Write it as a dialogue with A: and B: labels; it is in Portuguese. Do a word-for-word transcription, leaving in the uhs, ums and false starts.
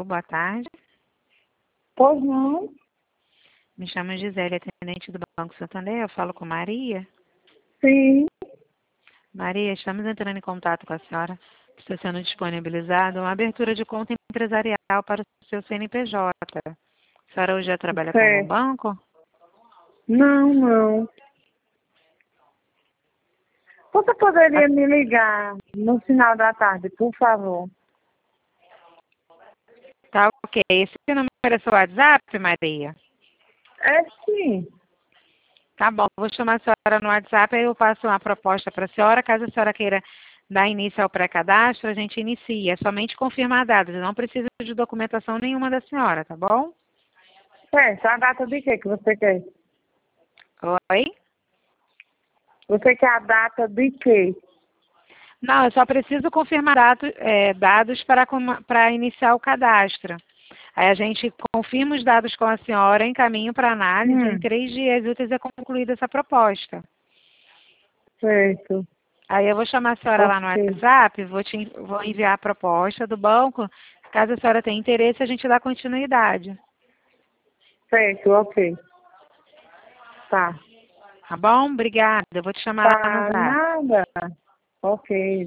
A: Alô, boa tarde.
B: Pois não?
A: Me chamo Gisele, atendente do Banco Santander. Eu falo com Maria.
B: Sim.
A: Maria, estamos entrando em contato com a senhora. Está sendo disponibilizada uma abertura de conta empresarial para o seu C N P J. A senhora hoje já trabalha com um
B: Certo.
A: banco?
B: Não, não. Você poderia me ligar no final da tarde, por favor?
A: Tá ok. Esse número é seu WhatsApp, Maria?
B: É sim.
A: Tá bom, vou chamar a senhora no WhatsApp, aí eu passo uma proposta para a senhora. Caso a senhora queira dar início ao pré-cadastro, a gente inicia. É somente confirmar dados, não precisa de documentação nenhuma da senhora, tá bom?
B: Certo. A data de quê que você quer?
A: Oi?
B: Você quer a data de quê?
A: Não, eu só preciso confirmar dados, é, dados para, com- para iniciar o cadastro. Aí a gente confirma os dados com a senhora, encaminho para análise, em
B: Hum,
A: três dias úteis é concluída essa proposta.
B: certo.
A: Aí eu vou chamar a senhora lá no
B: Ok.
A: WhatsApp, vou, te, en- vou enviar a proposta do banco. Caso a senhora tenha interesse, a gente dá continuidade.
B: Certo, ok. Tá.
A: Tá bom? Obrigada. Eu vou te chamar lá no
B: Tá,
A: Zap.
B: nada. Ok.